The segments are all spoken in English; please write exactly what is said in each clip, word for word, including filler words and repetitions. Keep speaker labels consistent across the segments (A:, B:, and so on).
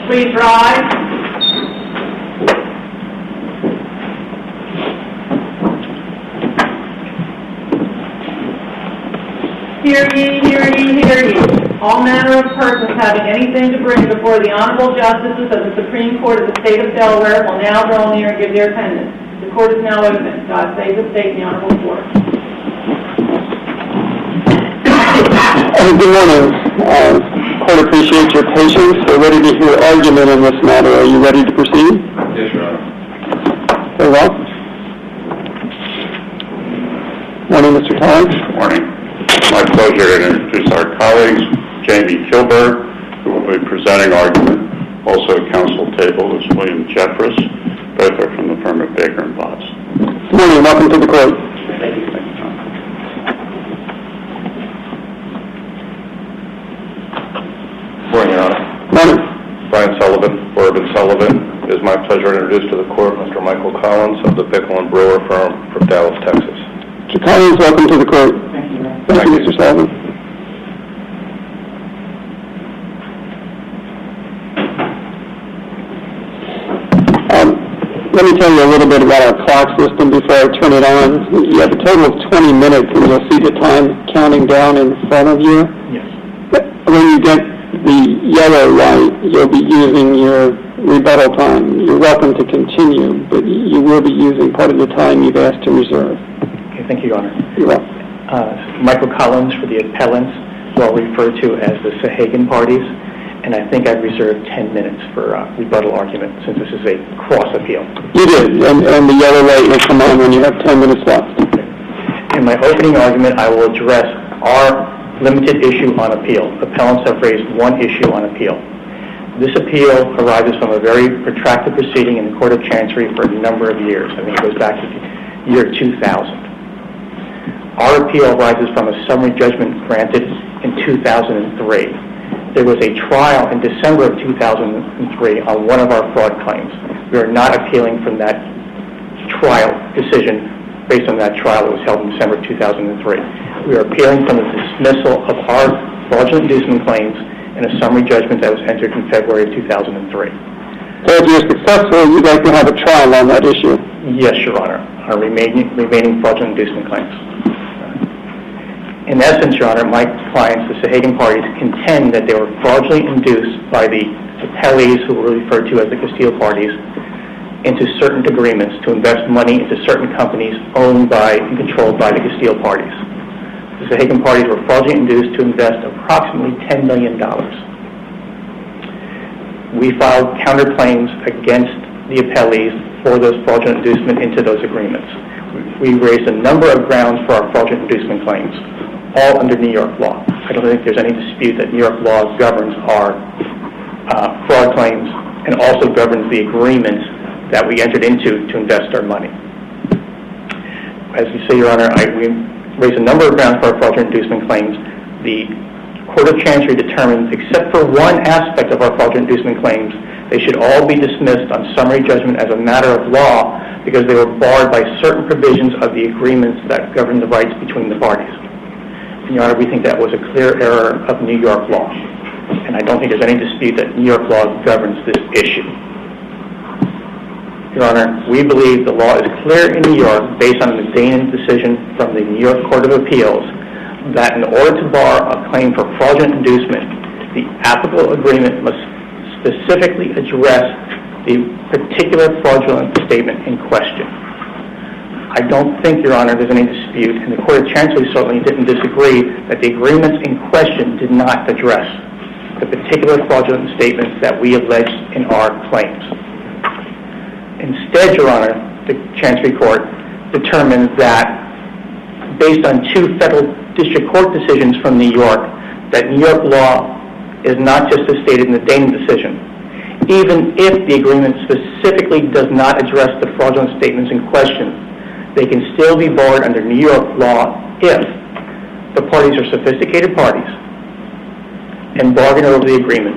A: Please rise. Hear ye, hear ye, hear ye. All manner of persons having anything to bring before the honorable justices of the Supreme Court of the State of Delaware will now draw near and give their attendance. The court is now open. God save the state and the honorable court.
B: Uh, good morning. Uh, court appreciates your patience. We're ready to hear argument in this matter. Are you ready to proceed?
C: Yes, Your Honor.
B: Very well. Morning, Mister Collins.
C: Good morning. It's my pleasure to introduce our colleagues, Jamie Kilberg, who will be presenting argument. Also at council table is William Jeffress. Both are from the firm of Baker and Botts.
B: Good morning. Welcome to the court.
C: Thank you. Thank you, Tom.
D: Morning, Your Honor.
B: Morning.
D: Brian Sullivan, Bourbon Sullivan. It is my pleasure to introduce to the court Mister Michael Collins of the Pickle and Brewer firm from Dallas, Texas.
B: Mister Collins, welcome to the court.
A: Thank you.
B: Thank,
D: Thank
B: you,
D: you.
B: Mister Sullivan. Um, let me tell you a little bit about our clock system before I turn it on. You have a total of twenty minutes, and you'll see the time counting down in front of you.
A: Yes.
B: When you get the yellow light, you'll be using your rebuttal time. You're welcome to continue, but you will be using part of the time you've asked to reserve.
E: Okay, thank you, Your Honor.
B: You're welcome.
E: Uh, Michael Collins for the appellants, well referred to as the Sahagan parties, and I think I've reserved ten minutes for uh, rebuttal argument since this is a cross appeal.
B: You did, and, and the yellow light will come on when you have ten minutes left.
E: In my opening argument, I will address our limited issue on appeal. Appellants have raised one issue on appeal. This appeal arises from a very protracted proceeding in the Court of Chancery for a number of years. I mean, it goes back to the year two thousand. Our appeal arises from a summary judgment granted in two thousand three. There was a trial in December of two thousand three on one of our fraud claims. We are not appealing from that trial decision based on that trial that was held in December of two thousand three. We are appealing from the dismissal of our fraudulent inducement claims in a summary judgment that was entered in February of two thousand three.
B: So if you're successful, you'd like to have a trial on that issue?
E: Yes, Your Honor, our remaining, remaining fraudulent inducement claims. In essence, Your Honor, my clients, the Sahagan parties, contend that they were fraudulently induced by the appellees, who were referred to as the Castile parties, into certain agreements to invest money into certain companies owned by and controlled by the Castile parties. The Sahagan parties were fraudulently induced to invest approximately ten million dollars. We filed counterclaims against the appellees for those fraudulent inducement into those agreements. We raised a number of grounds for our fraudulent inducement claims, all under New York law. I don't think there's any dispute that New York law governs our uh, fraud claims and also governs the agreements that we entered into to invest our money. As you say, Your Honor, I, we raised a number of grounds for our fraudulent inducement claims. The Court of Chancery determined, except for one aspect of our fraudulent inducement claims, they should all be dismissed on summary judgment as a matter of law because they were barred by certain provisions of the agreements that govern the rights between the parties. Your Honor, we think that was a clear error of New York law, and I don't think there's any dispute that New York law governs this issue. Your Honor, we believe the law is clear in New York based on the Danon decision from the New York Court of Appeals that in order to bar a claim for fraudulent inducement, the applicable agreement must specifically address the particular fraudulent statement in question. I don't think, Your Honor, there's any dispute, and the Court of Chancery certainly didn't disagree that the agreements in question did not address the particular fraudulent statements that we alleged in our claims. Instead, Your Honor, the Chancery Court determined that based on two federal district court decisions from New York, that New York law is not just as stated in the Danon decision. Even if the agreement specifically does not address the fraudulent statements in question, they can still be barred under New York law if the parties are sophisticated parties and bargain over the agreement,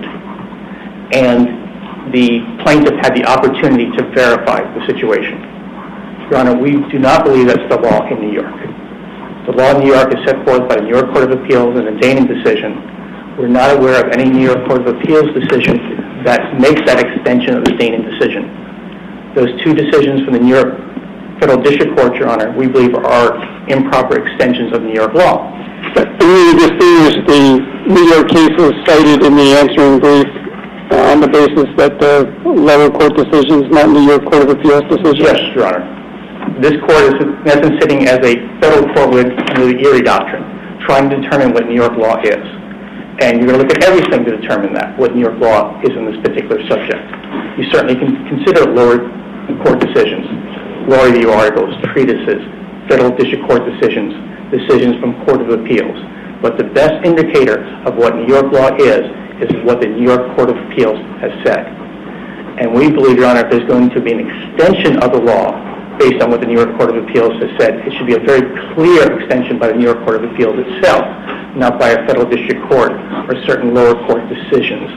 E: and the plaintiff had the opportunity to verify the situation. Your Honor, we do not believe that's the law in New York. The law in New York is set forth by the New York Court of Appeals in the Danon decision. We're not aware of any New York Court of Appeals decision that makes that extension of the Danon decision. Those two decisions from the New York Federal District Court, Your Honor, we believe are improper extensions of New York law.
B: But you distinguish the New York cases cited in the answering brief uh, on the basis that the lower court decisions, not New York Court of Appeals decisions?
E: Yes, Your Honor. This court is, in essence, sitting as a federal court would under the Erie Doctrine, trying to determine what New York law is. And you're going to look at everything to determine that, what New York law is in this particular subject. You certainly can consider lower court decisions, law review articles, treatises, federal district court decisions, decisions from Court of Appeals. But the best indicator of what New York law is, is what the New York Court of Appeals has said. And we believe, Your Honor, if there's going to be an extension of the law based on what the New York Court of Appeals has said, it should be a very clear extension by the New York Court of Appeals itself, not by a federal district court or certain lower court decisions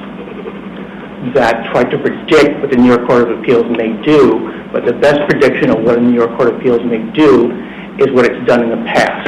E: that try to predict what the New York Court of Appeals may do, but the best prediction of what the New York Court of Appeals may do is what it's done in the past.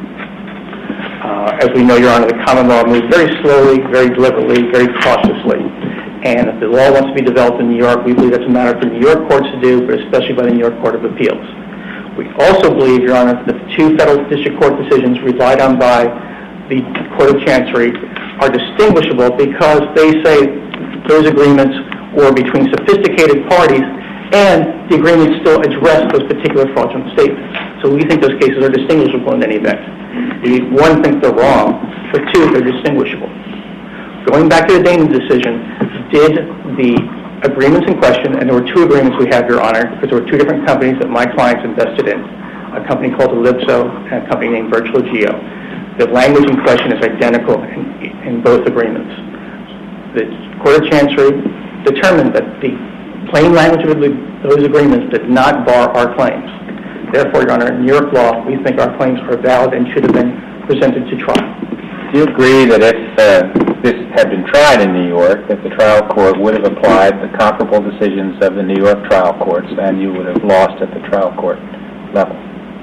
E: Uh, as we know, Your Honor, the common law moves very slowly, very deliberately, very cautiously. And if the law wants to be developed in New York, we believe that's a matter for New York courts to do, but especially by the New York Court of Appeals. We also believe, Your Honor, that the two federal district court decisions relied on by the Court of Chancery are distinguishable because they say those agreements were between sophisticated parties and the agreements still address those particular fraudulent statements. So we think those cases are distinguishable in any event. We, one, think they're wrong, but two, they're distinguishable. Going back to the Danon decision, did the agreements in question, and there were two agreements we have, Your Honor, because there were two different companies that my clients invested in, a company called Ellipso and a company named Virtual Geo. The language in question is identical in, in both agreements. The Court of Chancery determined that the plain language of the, those agreements did not bar our claims. Therefore, Your Honor, in New York law, we think our claims are valid and should have been presented to trial.
F: Do you agree that if uh, this had been tried in New York, that the trial court would have applied the comparable decisions of the New York trial courts and you would have lost at the trial court level?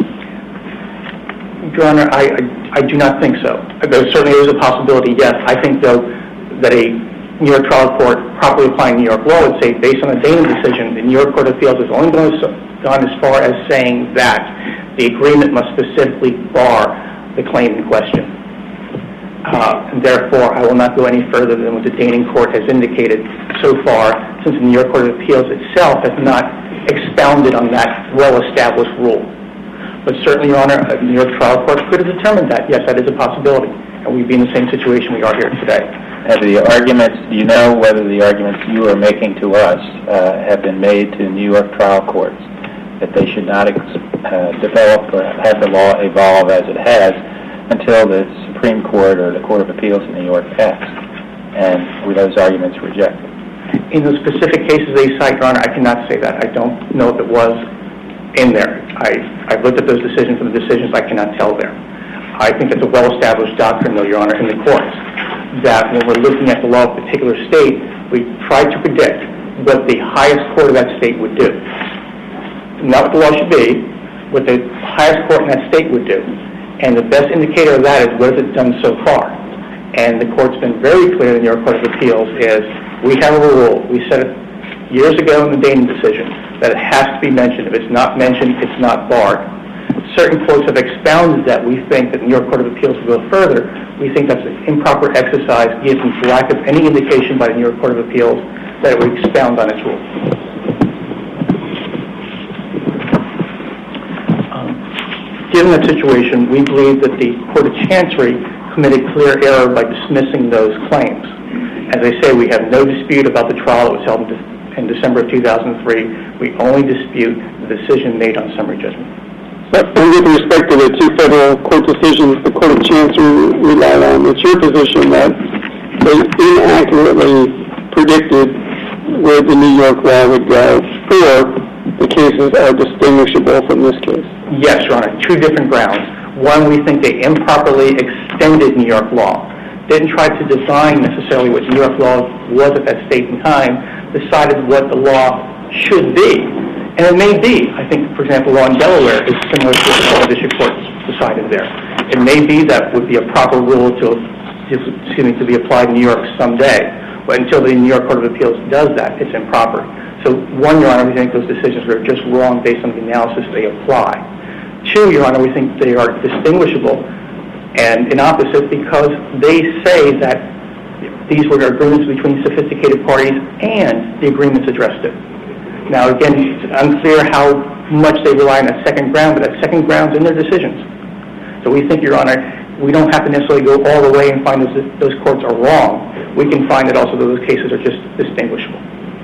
E: Your Honor, I, I, I do not think so. There certainly is a possibility, yes. I think, though, that a New York trial court properly applying New York law would say, based on the Danon decision, the New York Court of Appeals has only gone as far as saying that the agreement must specifically bar the claim in question. Uh, and therefore, I will not go any further than what the Danon court has indicated so far, since the New York Court of Appeals itself has not expounded on that well-established rule. But certainly, Your Honor, a New York trial court could have determined that. Yes, that is a possibility. And we'd be in the same situation we are here today.
F: Have the arguments, do you know whether the arguments you are making to us uh, have been made to New York trial courts, that they should not ex- uh, develop or have the law evolve as it has until the Supreme Court or the Court of Appeals in New York acts? And were those arguments rejected?
E: In the specific cases they cite, Your Honor, I cannot say that. I don't know if it was in there. I, I've looked at those decisions, and the decisions I cannot tell there. I think it's a well-established doctrine, though, Your Honor, in the courts, that when we're looking at the law of a particular state, we try to predict what the highest court of that state would do. Not what the law should be, what the highest court in that state would do. And the best indicator of that is what has it done so far. And the court's been very clear in the New York Court of Appeals is we have a rule. We said it years ago in the Danon decision that it has to be mentioned. If it's not mentioned, it's not barred. Certain courts have expounded that. We think that the New York Court of Appeals will go further. We think that's an improper exercise given the lack of any indication by the New York Court of Appeals that it would expound on its rule. Um, given that situation, we believe that the Court of Chancery committed clear error by dismissing those claims. As I say, we have no dispute about the trial that was held in December of two thousand three. We only dispute the decision made on summary judgment.
B: But with respect to the two federal court decisions the Court of Chancery relied on, it's your position that they inaccurately predicted where the New York law would go, or the cases are distinguishable from this case?
E: Yes, Your Honor, two different grounds. One, we think they improperly extended New York law. They didn't try to define necessarily what New York law was at that state and time, decided what the law should be. And it may be, I think, for example, law in Delaware is similar to what the district court decided there. It may be that would be a proper rule to, excuse me, to be applied in New York someday. But until the New York Court of Appeals does that, it's improper. So, one, Your Honor, we think those decisions are just wrong based on the analysis they apply. Two, Your Honor, we think they are distinguishable and inopposite because they say that these were agreements between sophisticated parties and the agreements addressed it. Now, again, it's unclear how much they rely on that second ground, but that second ground's in their decisions. So we think, Your Honor, we don't have to necessarily go all the way and find those, those courts are wrong. We can find that also those cases are just distinguishable.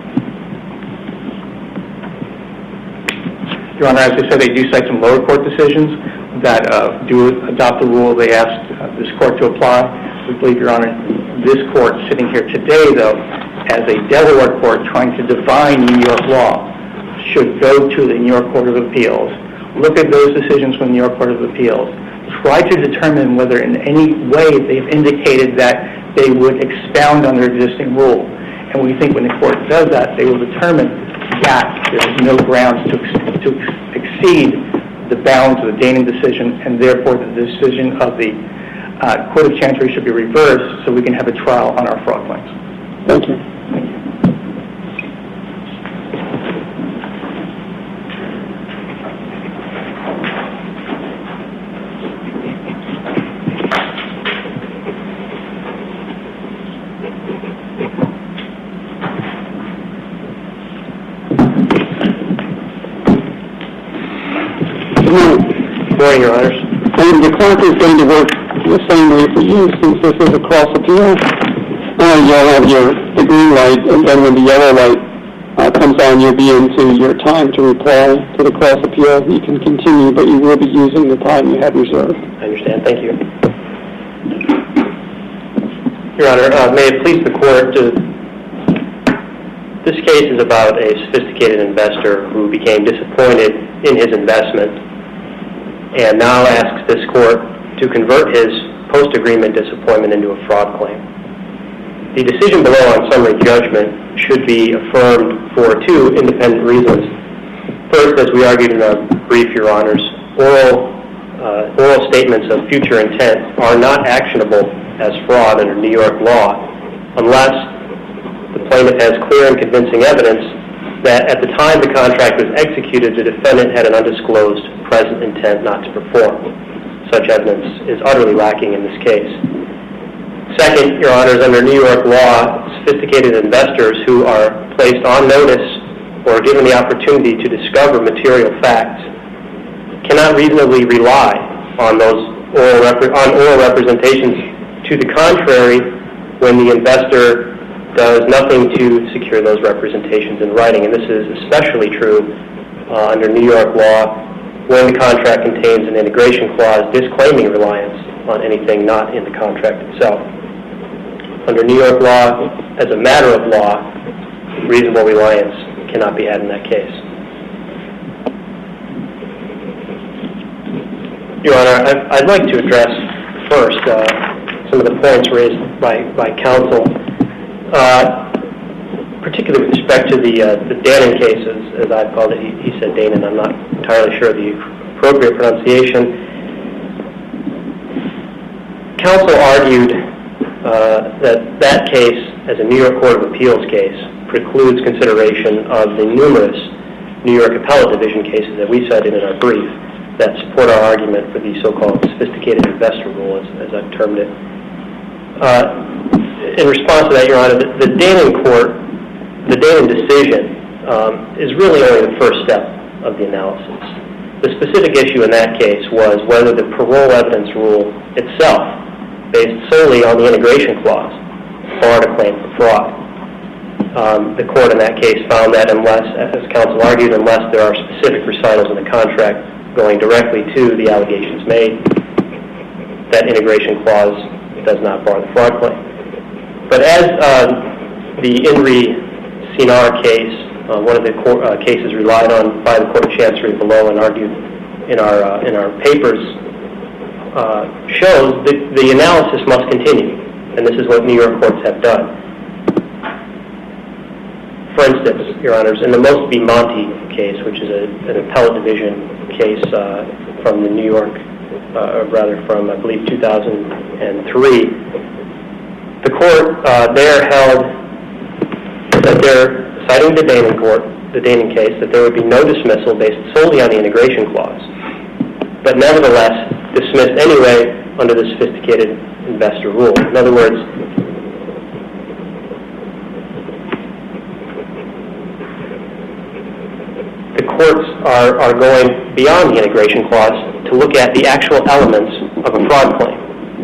E: Your Honor, as I said, they do cite some lower court decisions that uh, do adopt the rule they asked uh, this court to apply. We believe, Your Honor, this court sitting here today, though, as a Delaware court trying to define New York law, should go to the New York Court of Appeals, look at those decisions from the New York Court of Appeals, try to determine whether in any way they've indicated that they would expound on their existing rule. And we think when the court does that, they will determine that there is no grounds to, ex- to ex- exceed the bounds of the Danon decision, and therefore the decision of the uh, Court of Chancery should be reversed so we can have a trial on our fraud claims.
B: Thank you.
G: Good morning, Your Honors.
B: And the clerk is going to work the same way for you since this is a cross appeal. Uh, you'll have your the green light, and then when the yellow light uh, comes on, you'll be into your time to reply to the cross appeal. You can continue, but you will be using the time you had reserved.
G: I understand. Thank you. Your Honor, uh, may it please the Court, to, this case is about a sophisticated investor who became disappointed in his investment and now asks this Court to convert his post-agreement disappointment into a fraud claim. The decision below on summary judgment should be affirmed for two independent reasons. First, as we argued in our brief, Your Honors, oral, uh, oral statements of future intent are not actionable as fraud under New York law unless the plaintiff has clear and convincing evidence that at the time the contract was executed, the defendant had an undisclosed present intent not to perform. Such evidence is utterly lacking in this case. Second, Your Honors, under New York law, sophisticated investors who are placed on notice or given the opportunity to discover material facts cannot reasonably rely on those oral, rep- on oral representations. To the contrary, when the investor does nothing to secure those representations in writing, and this is especially true uh, under New York law when the contract contains an integration clause disclaiming reliance on anything not in the contract itself. Under New York law, as a matter of law, reasonable reliance cannot be had in that case. Your Honor, I'd, I'd like to address first uh, some of the points raised by, by counsel, uh, particularly with respect to the uh, the Danon cases, as I've called it. He, he said Danon. I'm not entirely sure of the appropriate pronunciation. Counsel argued uh, that that case, as a New York Court of Appeals case, precludes consideration of the numerous New York Appellate Division cases that we cited in our brief that support our argument for the so-called sophisticated investor rule, as, as I've termed it. Uh, in response to that, Your Honor, the, the Danon court, the Danon decision um, is really only the first step of the analysis. The specific issue in that case was whether the parole evidence rule itself, based solely on the integration clause, barred a claim for fraud. Um, the court in that case found that unless, as counsel argued, unless there are specific recitals in the contract going directly to the allegations made, that integration clause does not bar the fraud claim. But as uh, the Inri Sinar case, uh, one of the cor- uh, cases relied on by the Court of Chancery below and argued in our uh, in our papers, uh, shows that the analysis must continue, and this is what New York courts have done. For instance, Your Honors, in the Most v. Monty case, which is a, an appellate division case uh, from the New York, uh, or rather from, I believe, two thousand three, the court uh, there held that there, citing the Danon court, the Danon case, that there would be no dismissal based solely on the integration clause, but nevertheless dismissed anyway under the sophisticated investor rule. In other words, the courts are, are going beyond the integration clause to look at the actual elements of a fraud claim.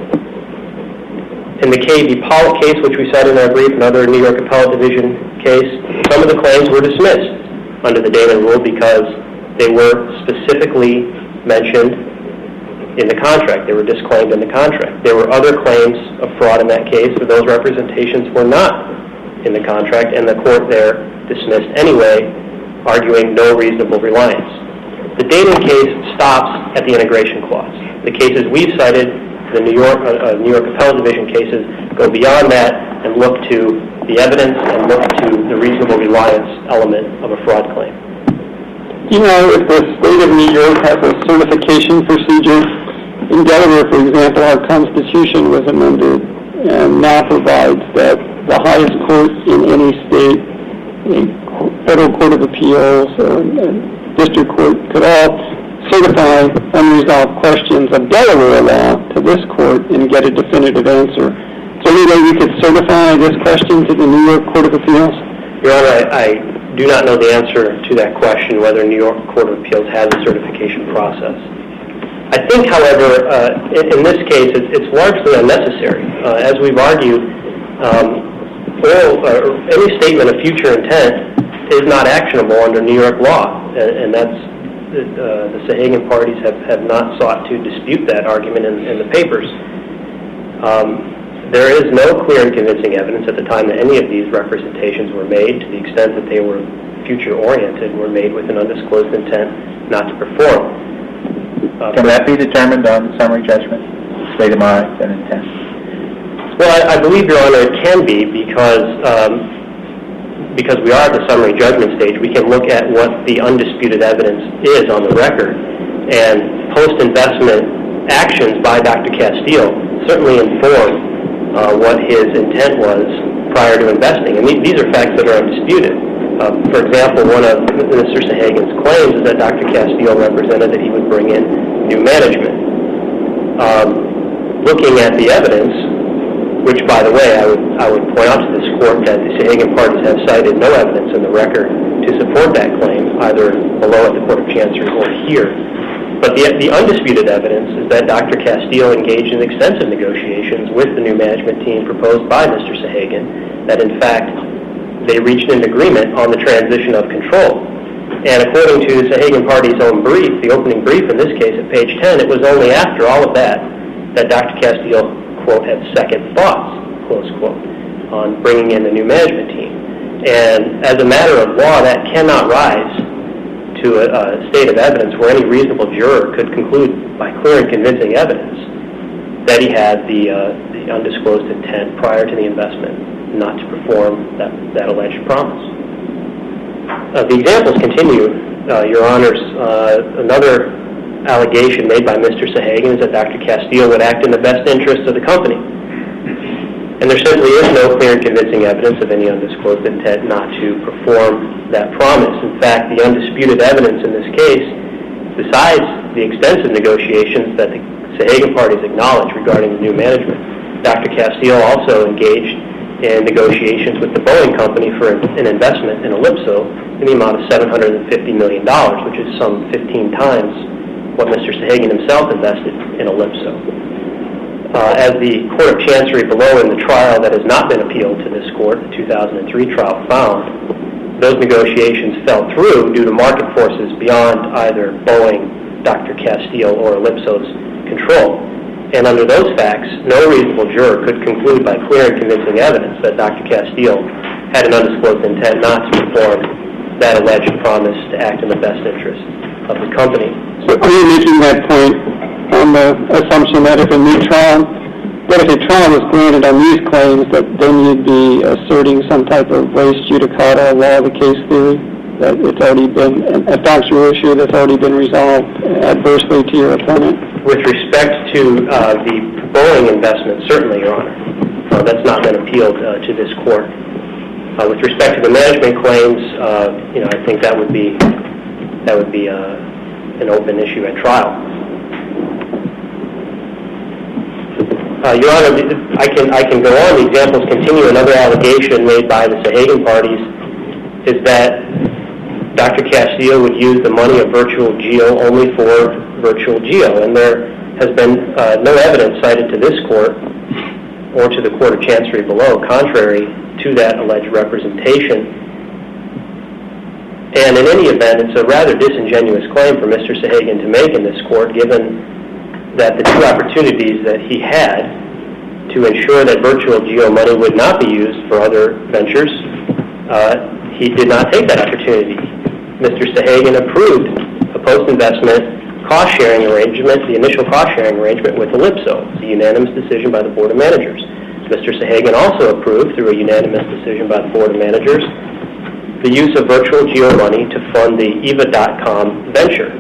G: In the K B. Pollock case, which we cited in our brief, another New York Appellate Division case, some of the claims were dismissed under the Danon rule because they were specifically mentioned in the contract. They were disclaimed in the contract. There were other claims of fraud in that case, but those representations were not in the contract, and the court there dismissed anyway, arguing no reasonable reliance. The Danon case stops at the integration clause. The cases we've cited, the New York, uh, New York Appellate Division cases, go beyond that and look to the evidence and look to the reasonable reliance element of a fraud claim.
B: You know, if the state of New York has a certification procedure, in Delaware, for example, our Constitution was amended and now provides that the highest court in any state, a federal court of appeals or a district court, could all certify unresolved questions of Delaware law to this court and get a definitive answer. So any way we could certify this question to the New York Court of Appeals?
G: Your Honor, I, I do not know the answer to that question, whether New York Court of Appeals has a certification process. I think, however, uh, in, in this case, it's, it's largely unnecessary. Uh, as we've argued, um, all, uh, any statement of future intent is not actionable under New York law, and, and that's uh, the Sahagan parties have, have not sought to dispute that argument in, in the papers. Um, there is no clear and convincing evidence at the time that any of these representations were made, to the extent that they were future-oriented, were made with an undisclosed intent not to perform. Uh,
F: Can that be determined on summary judgment, state of mind and intent?
G: Well, I, I believe, Your Honor, it can be because um, because we are at the summary judgment stage. We can look at what the undisputed evidence is on the record, and post-investment actions by Doctor Castile certainly inform uh, what his intent was prior to investing. And these are facts that are undisputed. Uh, for example, one of Mister Sahagan's claims is that Doctor Castile represented that he would bring in new management. Um, looking at the evidence, which, by the way, I would I would point out to this court that the Sahagan parties have cited no evidence in the record to support that claim, either below at the Court of Chancery or here. But the, the undisputed evidence is that Doctor Castile engaged in extensive negotiations with the new management team proposed by Mister Sahagan, that in fact they reached an agreement on the transition of control. And according to the Sahagan party's own brief, the opening brief in this case at page ten, it was only after all of that that Doctor Castile, quote, had second thoughts, close quote, on bringing in the new management team. And as a matter of law, that cannot rise to a, a state of evidence where any reasonable juror could conclude by clear and convincing evidence that he had the, uh, the undisclosed intent prior to the investment not to perform that, that alleged promise. Uh, the examples continue, uh, Your Honors. Uh, another allegation made by Mister Sahagan is that Doctor Castile would act in the best interest of the company. And there simply is no clear and convincing evidence of any undisclosed intent not to perform that promise. In fact, the undisputed evidence in this case, besides the extensive negotiations that the Sahagan parties acknowledged regarding the new management, Doctor Castile also engaged in negotiations with the Boeing company for an investment in Ellipso in the amount of seven hundred fifty million dollars, which is some fifteen times what Mister Sahagan himself invested in Ellipso. Uh, as the Court of Chancery below in the trial that has not been appealed to this court, the two thousand three trial, found, those negotiations fell through due to market forces beyond either Boeing, Doctor Castile, or Ellipso's control. And under those facts, no reasonable juror could conclude by clear and convincing evidence that Doctor Castile had an undisclosed intent not to perform that alleged promise to act in the best interest of the company.
B: So are you making that point on the assumption that if a new trial, that if a trial was granted on these claims, that then you'd be asserting some type of res judicata law of the case theory, that it's already been, a factual issue that's already been resolved adversely to your opponent?
G: With respect to uh, the Boeing investment, certainly, Your Honor. Uh, that's not been appealed uh, to this court. Uh, with respect to the management claims, uh, you know, I think that would be that would be uh, an open issue at trial. Uh, Your Honor, I can I can go on. The examples continue. Another allegation made by the Sahagan parties is that Doctor Castillo would use the money of Virtual Geo only for Virtual Geo, and there has been uh, no evidence cited to this court or to the Court of Chancery below, contrary to that alleged representation. And in any event, it's a rather disingenuous claim for Mister Sahagan to make in this court, given that the two opportunities that he had to ensure that Virtual Geo money would not be used for other ventures, uh, he did not take that opportunity. Mister Sahagan approved a post-investment cost-sharing arrangement, the initial cost-sharing arrangement with Ellipso. It's a unanimous decision by the Board of Managers. Mister Sahagan also approved, through a unanimous decision by the Board of Managers, the use of Virtual Geo money to fund the E V A dot com venture.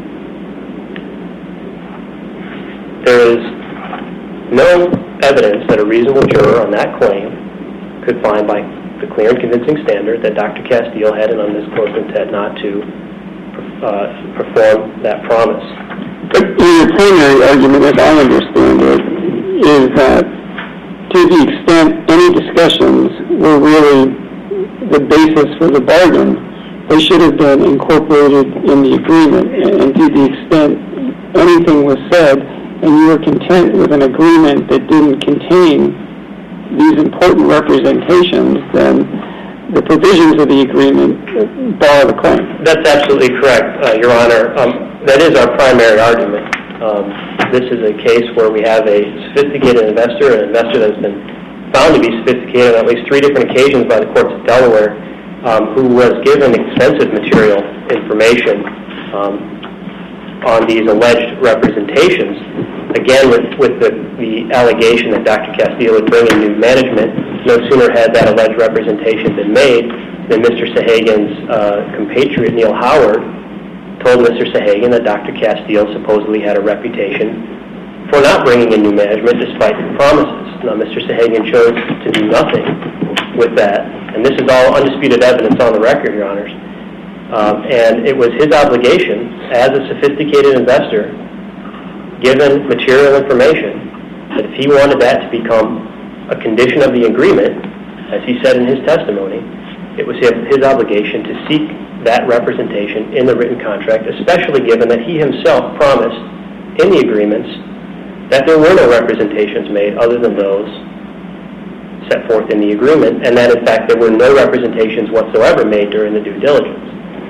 G: There is no evidence that a reasonable juror on that claim could find by the clear and convincing standard that Doctor Castillo had an undisclosed intent not to uh, perform that promise.
B: But your primary argument, as I understand it, is that to the extent any discussions were really the basis for the bargain, they should have been incorporated in the agreement. And to the extent anything was said, and you were content with an agreement that didn't contain these important representations, then the provisions of the agreement bar the claim.
G: That's absolutely correct, uh, Your Honor. Um, that is our primary argument. Um, this is a case where we have a sophisticated investor, an investor that's been found to be sophisticated on at least three different occasions by the courts of Delaware, um, who was given extensive material information um, on these alleged representations. Again, with, with the, the allegation that Doctor Castillo would bring in new management, no sooner had that alleged representation been made than Mister Sahagan's uh, compatriot, Neil Howard, told Mister Sahagan that Doctor Castillo supposedly had a reputation for not bringing in new management despite the promises. Now, Mister Sahagan chose to do nothing with that, and this is all undisputed evidence on the record, Your Honors. Um, and it was his obligation as a sophisticated investor, given material information, that if he wanted that to become a condition of the agreement, as he said in his testimony, it was his, his obligation to seek that representation in the written contract, especially given that he himself promised in the agreements that there were no representations made other than those set forth in the agreement, and that in fact there were no representations whatsoever made during the due diligence.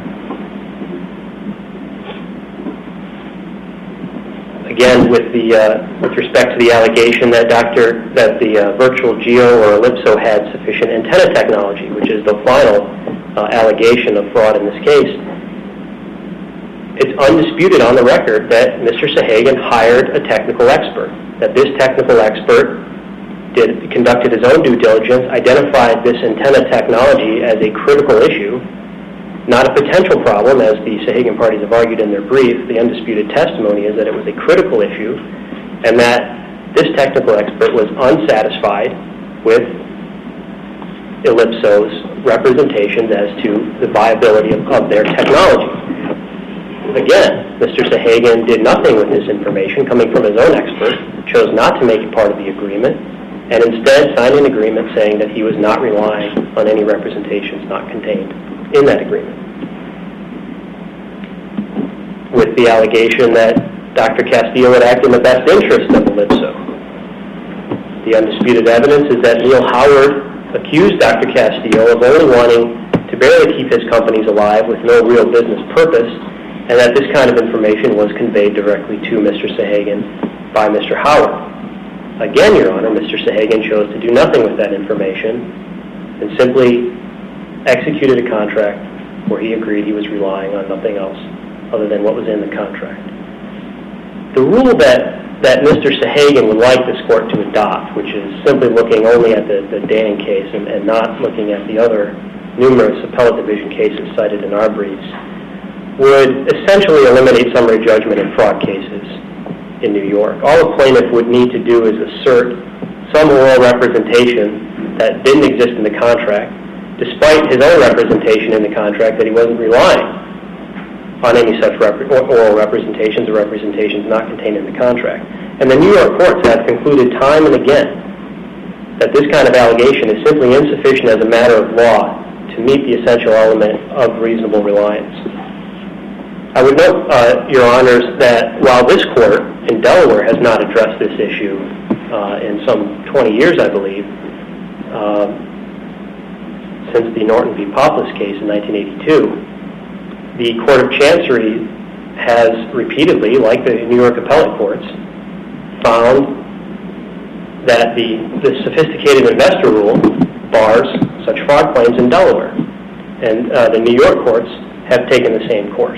G: Again, with the uh, with respect to the allegation that Doctor that the uh, Virtual Geo or Ellipso had sufficient antenna technology, which is the final uh, allegation of fraud in this case, it's undisputed on the record that Mister Sahagan hired a technical expert. That this technical expert did conducted his own due diligence, identified this antenna technology as a critical issue. Not a potential problem, as the Sahagan parties have argued in their brief. The undisputed testimony is that it was a critical issue, and that this technical expert was unsatisfied with Ellipso's representations as to the viability of, of their technology. Again, Mister Sahagan did nothing with this information coming from his own expert, chose not to make it part of the agreement, and instead signed an agreement saying that he was not relying on any representations not contained in that agreement, with the allegation that Doctor Castillo would act in the best interest of Ellipso. The undisputed evidence is that Neil Howard accused Doctor Castillo of only wanting to barely keep his companies alive with no real business purpose, and that this kind of information was conveyed directly to Mister Sahagan by Mister Howard. Again, Your Honor, Mister Sahagan chose to do nothing with that information and simply executed a contract where he agreed he was relying on nothing else other than what was in the contract. The rule that, that Mister Sahagan would like this court to adopt, which is simply looking only at the, the Danning case and, and not looking at the other numerous appellate division cases cited in our briefs, would essentially eliminate summary judgment in fraud cases in New York. All a plaintiff would need to do is assert some oral representation that didn't exist in the contract, despite his own representation in the contract that he wasn't relying on any such rep- oral representations or representations not contained in the contract. And the New York courts have concluded time and again that this kind of allegation is simply insufficient as a matter of law to meet the essential element of reasonable reliance. I would note, uh, Your Honors, that while this court in Delaware has not addressed this issue uh, in some twenty years, I believe, uh, since the Norton v. Poplis case in nineteen eighty-two, the Court of Chancery has repeatedly, like the New York appellate courts, found that the, the sophisticated investor rule bars such fraud claims in Delaware. And uh, the New York courts have taken the same course.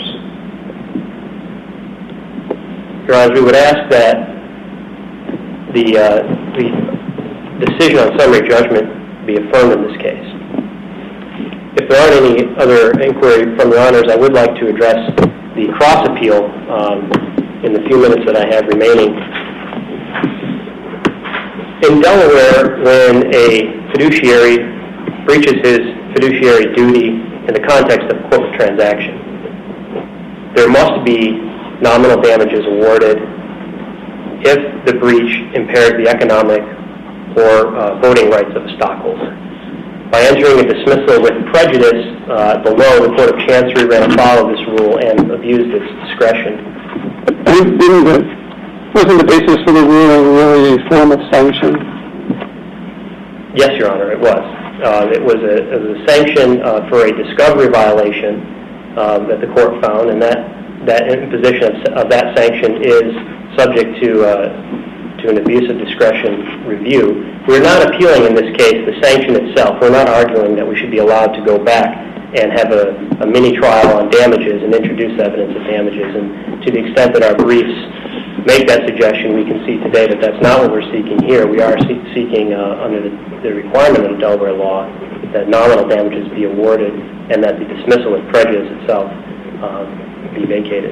G: Your Honor, we would ask that the, uh, the decision on summary judgment be affirmed in this case. If there aren't any other inquiry from Your Honors, I would like to address the cross-appeal um, in the few minutes that I have remaining. In Delaware, when a fiduciary breaches his fiduciary duty in the context of a corporate transaction, there must be nominal damages awarded if the breach impaired the economic or uh, voting rights of a stockholder. By entering a dismissal with prejudice uh, below, the Court of Chancery ran afoul of this rule and abused its discretion.
B: And didn't the, wasn't the basis for the ruling really a form of sanction?
G: Yes, Your Honor, it was. Uh, it was a, it was a sanction uh, for a discovery violation uh, that the court found, and that, that imposition of, of that sanction is subject to uh, to an abuse of discretion review. We're not appealing in this case the sanction itself. We're not arguing that we should be allowed to go back and have a, a mini trial on damages and introduce evidence of damages. And to the extent that our briefs make that suggestion, we can see today that that's not what we're seeking here. We are see- seeking, uh, under the, the requirement of the Delaware law, that nominal damages be awarded and that the dismissal with prejudice itself uh, be vacated.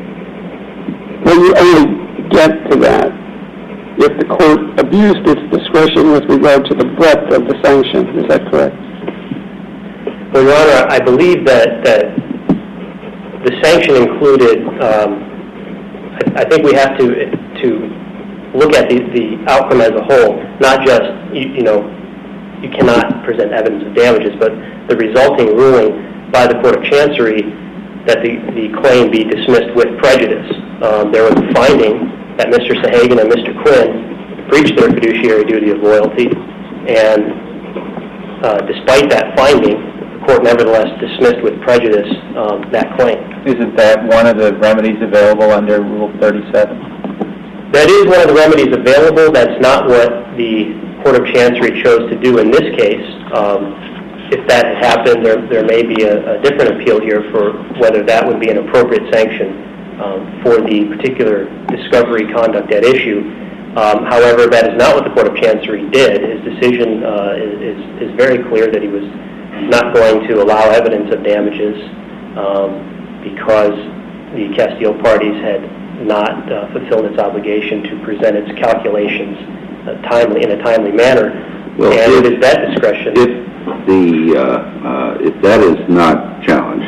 B: Well, you only get to that if the court abused its discretion with regard to the breadth of the sanction. Is that correct?
G: Well, Your Honor, I believe that, that the sanction included, um, I, I think we have to to look at the, the outcome as a whole, not just, you, you know, you cannot present evidence of damages, but the resulting ruling by the Court of Chancery that the, the claim be dismissed with prejudice. Um, there was a finding that Mister Sahagan and Mister Quinn breached their fiduciary duty of loyalty, and uh, despite that finding, the court nevertheless dismissed with prejudice um, that claim.
F: Isn't that one of the remedies available under Rule thirty-seven?
G: That is one of the remedies available. That's not what the Court of Chancery chose to do in this case. Um, if that had happened, there, there may be a, a different appeal here for whether that would be an appropriate sanction Um, for the particular discovery conduct at issue. Um, however, that is not what the Court of Chancery did. His decision uh, is, is very clear that he was not going to allow evidence of damages um, because the Castile parties had not uh, fulfilled its obligation to present its calculations uh, timely in a timely manner.
H: Well,
G: and
H: if,
G: it is that discretion.
H: If the uh, uh, if that is not challenged,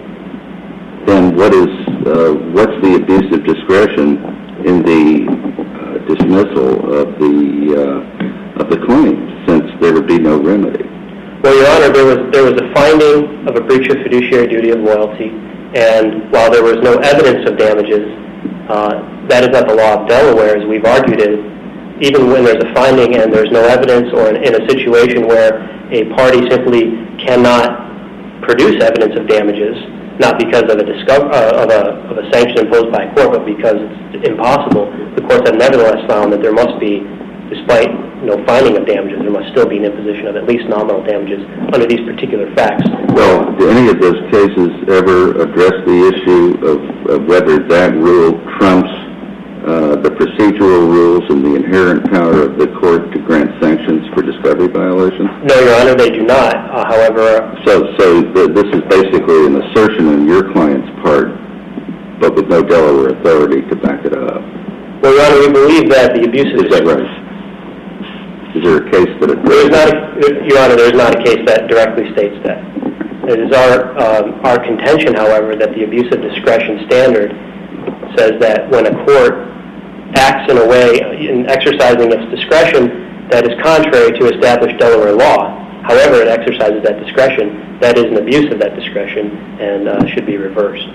H: then what is uh, what's the abuse of discretion in the uh, dismissal of the uh, of the claim, since there would be no remedy?
G: Well, Your Honor, there was there was a finding of a breach of fiduciary duty of loyalty, and while there was no evidence of damages, uh, that is not the law of Delaware, as we've argued it. Even when there's a finding and there's no evidence, or in, in a situation where a party simply cannot produce evidence of damages, not because of a, discover, uh, of, a, of a sanction imposed by a court, but because it's impossible, the courts have nevertheless found that there must be, despite no finding of damages, there must still be an imposition of at least nominal damages under these particular facts.
H: Well, do any of those cases ever address the issue of, of whether that rule trumps uh, the procedural rules and the inherent power of the court to grant sanctions for discovery violations?
G: No, Your Honor, they do not. Uh, however...
H: So, so the, this is basically an assertion on your client's part, but with no Delaware authority to back it up.
G: Well, Your Honor, we believe that the abuse of...
H: Is that right? Is there a case that
G: There is
H: addresses?
G: not, a, Your Honor, there is not a case that directly states that. It is our, um, our contention, however, that the abuse of discretion standard says that when a court acts in a way, in exercising its discretion, that is contrary to established Delaware law, however it exercises that discretion, that is an abuse of that discretion and uh, should be reversed.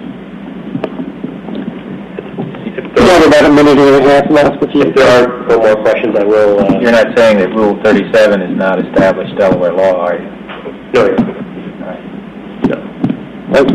B: We have about a minute and a half left. If, you,
G: If there are no more questions, I will... Uh,
F: You're not saying that Rule thirty-seven is not established Delaware law, are you?
G: No, Your Honor.
F: All right.
G: No.
B: Thank you.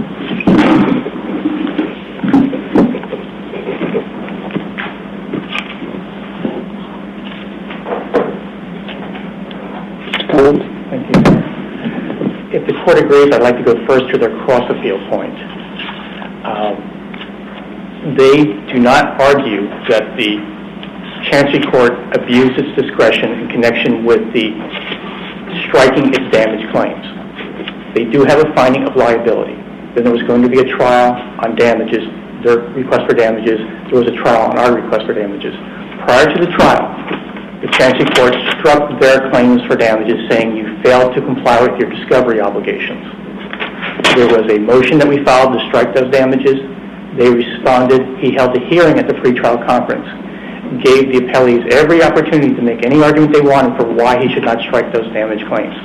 B: Mister Collins?
E: Thank you. If the court agrees, I'd like to go first to their cross-appeal point. Um, they do not argue that the Chancery Court abused its discretion in connection with the striking its damage claims. They do have a finding of liability. Then there was going to be a trial on damages, their request for damages. There was a trial on our request for damages. Prior to the trial, the Chancery Court struck their claims for damages, saying you failed to comply with your discovery obligations. There was a motion that we filed to strike those damages. They responded. He held a hearing at the pretrial conference, gave the appellees every opportunity to make any argument they wanted for why he should not strike those damage claims.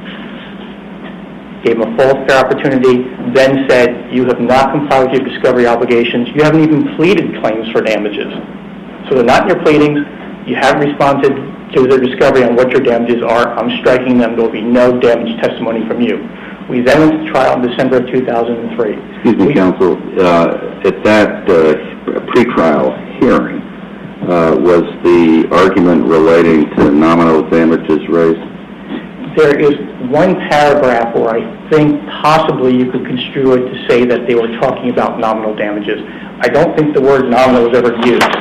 E: Gave them a full, fair opportunity, then said, you have not complied with your discovery obligations. You haven't even pleaded claims for damages. So they're not in your pleadings. You haven't responded to their discovery on what your damages are. I'm striking them. There will be no damage testimony from you. We then went to trial in December of two thousand three.
H: Excuse me,
E: we,
H: counsel. Uh, at that uh, pretrial hearing, uh, was the argument relating to nominal damages raised?
E: There is one paragraph where I think possibly you could construe it to say that they were talking about nominal damages. I don't think the word nominal was ever used.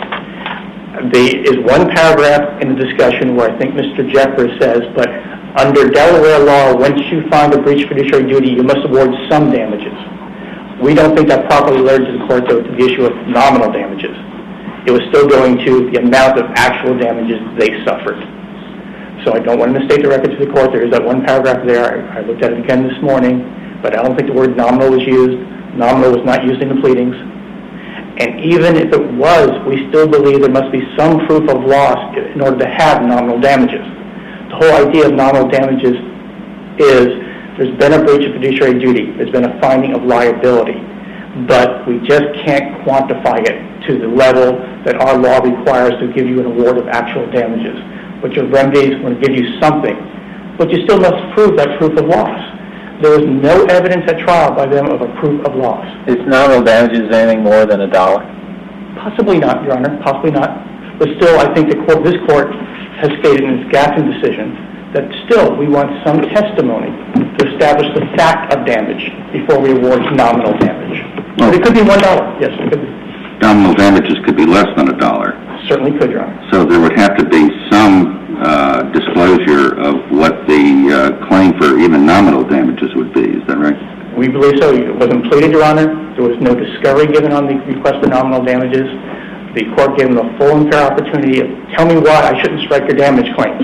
E: There is one paragraph in the discussion where I think Mister Jeffers says, but under Delaware law, once you find a breach of fiduciary duty, you must award some damages. We don't think that properly led to the court, though, to the issue of nominal damages. It was still going to the amount of actual damages they suffered. So I don't want to mistake the record to the court. There is that one paragraph there. I, I looked at it again this morning, but I don't think the word nominal was used. Nominal was not used in the pleadings. And even if it was, we still believe there must be some proof of loss in order to have nominal damages. The whole idea of nominal damages is there's been a breach of fiduciary duty. There's been a finding of liability. But we just can't quantify it to the level that our law requires to give you an award of actual damages. But your remedies will give you something. But you still must prove that proof of loss. There was no evidence at trial by them of a proof of loss.
F: Is nominal damages anything more than a dollar?
E: Possibly not, Your Honor. Possibly not. But still, I think the court, this court has stated in its Gatton decision that still we want some testimony to establish the fact of damage before we award nominal damage. Well, it could be one dollar. Yes, it could be.
H: Nominal damages could be less than a dollar.
E: Certainly could, Your Honor.
H: So there would have to be some uh, disclosure of what the uh, claim for even nominal damages would be. Is that right?
E: We believe so. It wasn't pleaded, Your Honor. There was no discovery given on the request for nominal damages. The court gave them a full and fair opportunity of, tell me why I shouldn't strike your damage claims.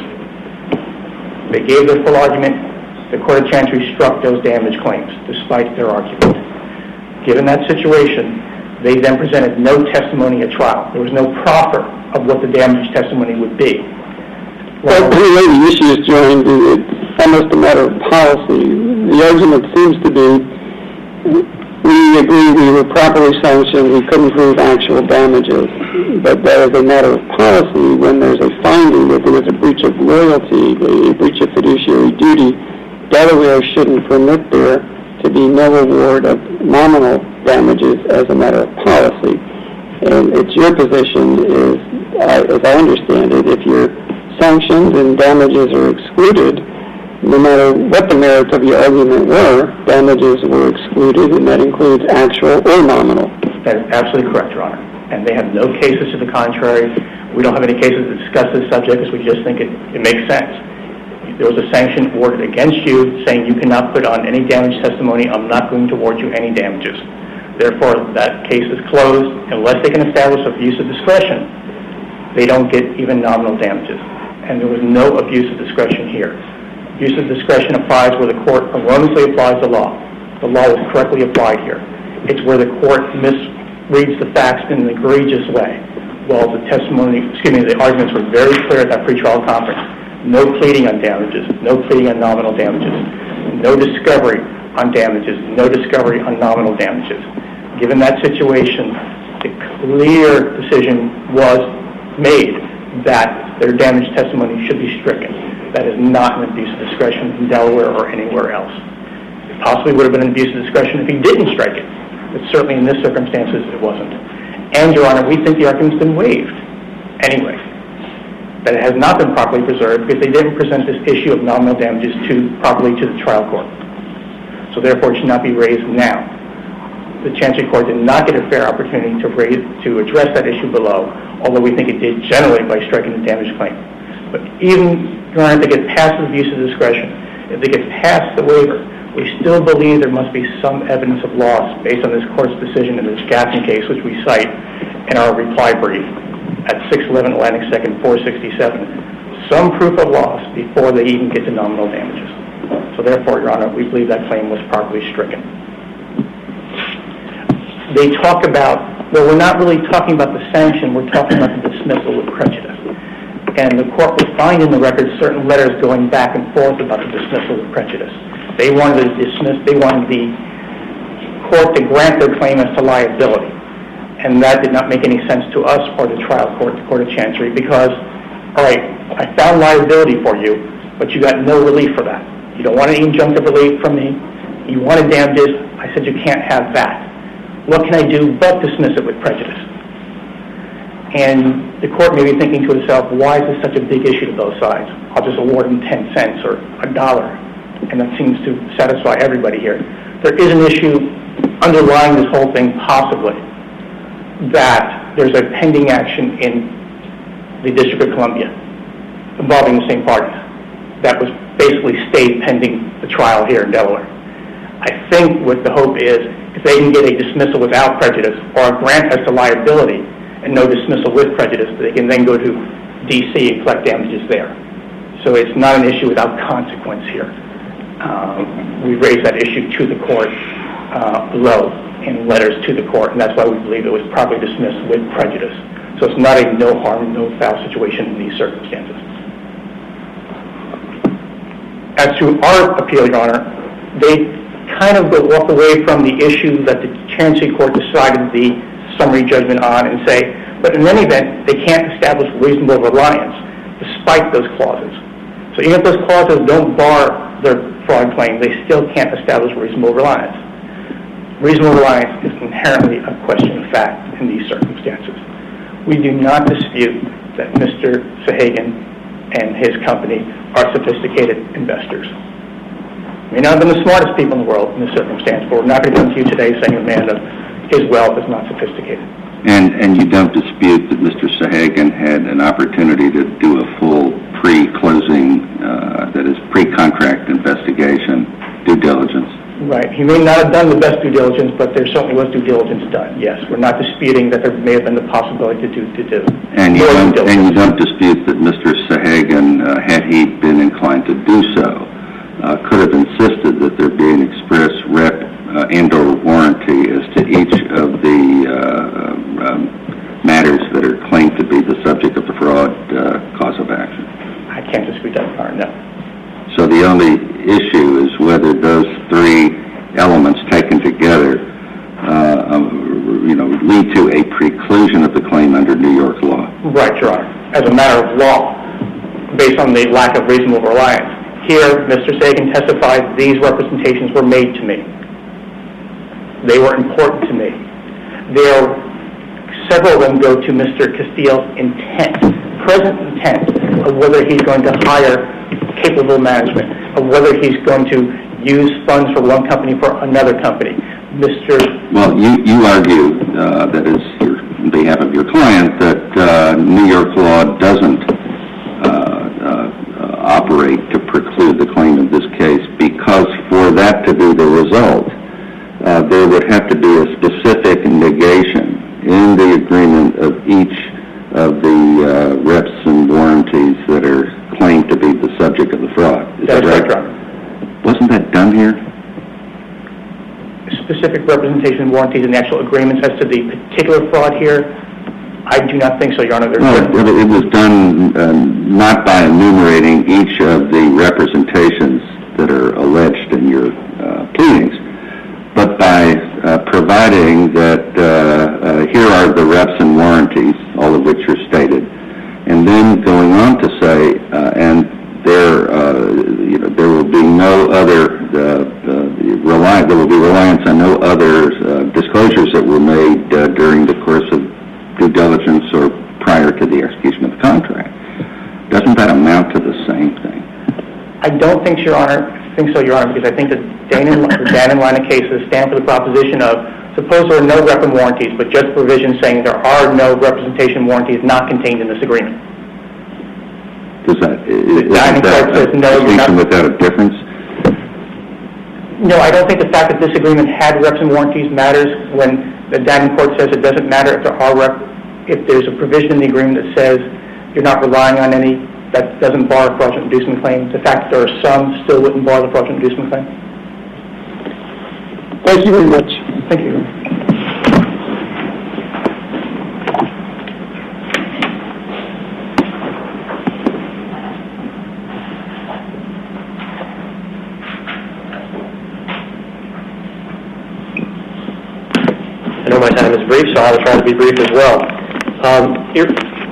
E: They gave their full argument. The Court of Chancery struck those damage claims, despite their argument. Given that situation, they then presented no testimony at trial. There was no proffer of what the damage testimony would be.
B: Well, anyway, the issue is joined. It's almost a matter of policy. The argument seems to be we agree we were properly sanctioned, we couldn't prove actual damages, but that is a matter of policy. When there's a finding that there was a breach of loyalty, a breach of fiduciary duty, Delaware shouldn't permit there to be no award of nominal damages as a matter of policy. And it's your position, is, uh, as I understand it, if you're sanctioned and damages are excluded, no matter what the merits of your argument were, damages were excluded, and that includes actual or nominal.
E: That is absolutely correct, Your Honor. And they have no cases to the contrary. We don't have any cases to discuss this subject because we just think it, it makes sense. There was a sanction awarded against you saying you cannot put on any damage testimony. I'm not going to award you any damages. Therefore, that case is closed. Unless they can establish abuse of discretion, they don't get even nominal damages. and there was no abuse of discretion here. Abuse of discretion applies where the court erroneously applies the law. The law was correctly applied here. It's where the court misreads the facts in an egregious way. Well, the testimony, excuse me, the arguments were very clear at that pretrial conference. No pleading on damages, no pleading on nominal damages, no discovery on damages, no discovery on nominal damages. Given that situation, the clear decision was made that their damage testimony should be stricken. That is not an abuse of discretion in Delaware or anywhere else. It possibly would have been an abuse of discretion if he didn't strike it, but certainly in this circumstances it wasn't. And, Your Honor, we think the argument's been waived anyway, that it has not been properly preserved because they didn't present this issue of nominal damages to properly to the trial court. So therefore it should not be raised now. The Chancery Court did not get a fair opportunity to raise, to address that issue below, although we think it did generally by striking the damage claim. But even, Your Honor, if they get past the abuse of discretion, if they get past the waiver, we still believe there must be some evidence of loss based on this court's decision in this Gadsden case, which we cite in our reply brief at six eleven Atlantic second, four sixty-seven. Some proof of loss before they even get to nominal damages. So therefore, Your Honor, we believe that claim was properly stricken. They talk about, well, we're not really talking about the sanction, we're talking about the dismissal with prejudice. And the court will find in the record certain letters going back and forth about the dismissal with prejudice. They wanted to dismiss, they wanted the court to grant their claim as to liability. And that did not make any sense to us or the trial court, the Court of Chancery, because, all right, I found liability for you, but you got no relief for that. You don't want any injunctive relief from me. You wanted damages. I said you can't have that. What can I do but dismiss it with prejudice? And the court may be thinking to itself, why is this such a big issue to both sides? I'll just award them ten cents or a dollar. And that seems to satisfy everybody here. There is an issue underlying this whole thing, possibly, that there's a pending action in the District of Columbia involving the same parties that was basically stayed pending the trial here in Delaware. I think what the hope is, if they can get a dismissal without prejudice or a grant as to liability and no dismissal with prejudice, they can then go to D C and collect damages there. So it's not an issue without consequence here. Um, we raised that issue to the court uh, below in letters to the court, and that's why we believe it was properly dismissed with prejudice. So it's not a no harm, no foul situation in these circumstances. As to our appeal, Your Honor, they kind of go walk away from the issue that the Chancery Court decided the summary judgment on and say, but in any event, they can't establish reasonable reliance despite those clauses. So even if those clauses don't bar their fraud claim, they still can't establish reasonable reliance. Reasonable reliance is inherently a question of fact in these circumstances. We do not dispute that Mister Sahagan and his company are sophisticated investors. We may not have been the smartest people in the world in this circumstance, but we're not going to come to you today saying a man of his wealth is not sophisticated.
H: And and you don't dispute that Mister Sahagan had an opportunity to do a full pre-closing, uh, that is pre-contract investigation, due diligence?
E: Right. He may not have done the best due diligence, but there certainly was due diligence done, yes. We're not disputing that there may have been the possibility to do to do.
H: And you don't, and you don't dispute that Mister Sahagan, uh, had he been inclined to do so, uh, could have insisted that there be an express rep uh, and or warranty as to each of the uh, um, matters that are claimed to be the subject of the fraud uh, cause of action.
E: I can't dispute that, Your Honor, no.
H: So the only issue is whether those three elements taken together, uh, um, you know, lead to a preclusion of the claim under New York law.
E: Right, Your Honor. As a matter of law, based on the lack of reasonable reliance. Here, Mister Sahagan testified these representations were made to me. They were important to me. There, several of them go to Mister Castillo's intent, present intent of whether he's going to hire capable management, of whether he's going to use funds for one company for another company. Mister
H: Well, you, you argue, uh, that is your, on behalf of your client, that uh, New York law doesn't uh, uh, operate to preclude the claim in this case because for that to be the result, uh, there would have to be a specific negation in the agreement of each of the uh, reps and warranties that are the fraud. Is
E: That is
H: right?
E: correct, Your Honor.
H: Wasn't that done here?
E: Specific representation warranties and the actual agreements as to the particular fraud here, I do not think so, Your Honor. There's
H: No, it was done um, not by enumerating each of the representations that are alleged in your uh, pleadings, but by uh, providing that uh, uh, here are the reps and warranties, all of which are stated, and then going on to say, uh, and there, uh, you know, there will be no other uh, uh, rely. There will be reliance on no other uh, disclosures that were made uh, during the course of due diligence or prior to the execution of the contract. Doesn't that amount to the same thing?
E: I don't think, Your Honor, think so, Your Honor, because I think that Dan and, the Dan and line of cases stand for the proposition of, suppose there are no rep and warranties, but just provisions saying there are no representation warranties not contained in this agreement.
H: Does that, is
E: Dining
H: that
E: Court says
H: a
E: no, you're
H: distinction
E: not-
H: without a difference?
E: No, I don't think the fact that this agreement had reps and warranties matters when the Dining Court says it doesn't matter if there are rep, if there's a provision in the agreement that says you're not relying on any, that doesn't bar a fraudulent inducement claim. The fact that there are some still wouldn't bar the fraudulent inducement claim.
B: Thank you very much.
E: Thank you.
G: I know my time is brief, so I'll try to be brief as well. Um, here,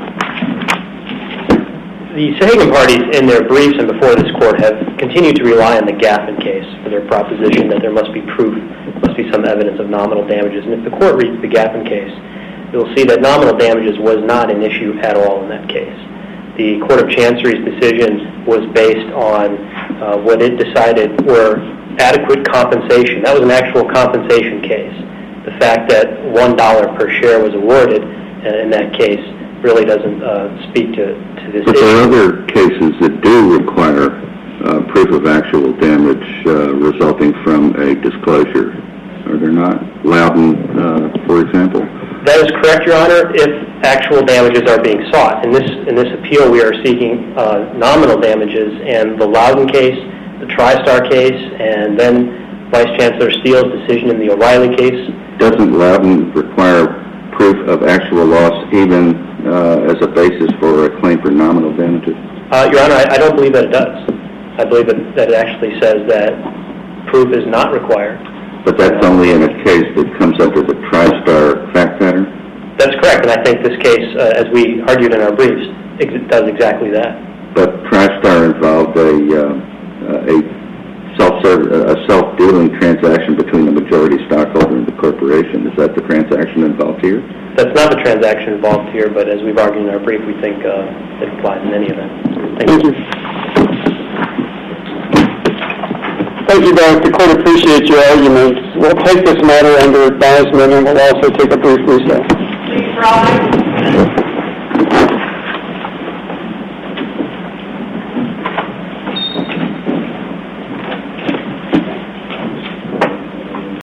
G: the Sahagan parties in their briefs and before this court have continued to rely on the Gaffin case for their proposition that there must be proof, must be some evidence of nominal damages. And if the court reads the Gaffin case, you'll see that nominal damages was not an issue at all in that case. The Court of Chancery's decision was based on uh, what it decided were adequate compensation. That was an actual compensation case. The fact that one dollar per share was awarded uh, in that case really doesn't uh, speak to, to this
H: But
G: issue.
H: there are other cases that do require uh, proof of actual damage uh, resulting from a disclosure. Are there not? Loudon, uh, for example.
G: That is correct, Your Honor, if actual damages are being sought. In this in this appeal, we are seeking uh, nominal damages, and the Loudon case, the TriStar case, and then Vice Chancellor Steele's decision in the O'Reilly case.
H: Doesn't Loudon require proof of actual loss even uh, as a basis for a claim for nominal damages?
G: Uh, Your Honor, I, I don't believe that it does. I believe that, that it actually says that proof is not required.
H: But that's only in a case that comes under the TriStar fact pattern?
G: That's correct, and I think this case, uh, as we argued in our briefs, ex- does exactly that.
H: But TriStar involved a, uh, a self a self-dealing transaction between the majority stockholder and the corporation. Is that the transaction involved here?
G: That's not the transaction involved here, but as we've argued in our brief, we think uh, it applies in any event. Thank,
B: Thank you. Thank you, both. The court appreciates your arguments. We'll take this matter under advisement and we'll also take a brief recess.
A: Please rise.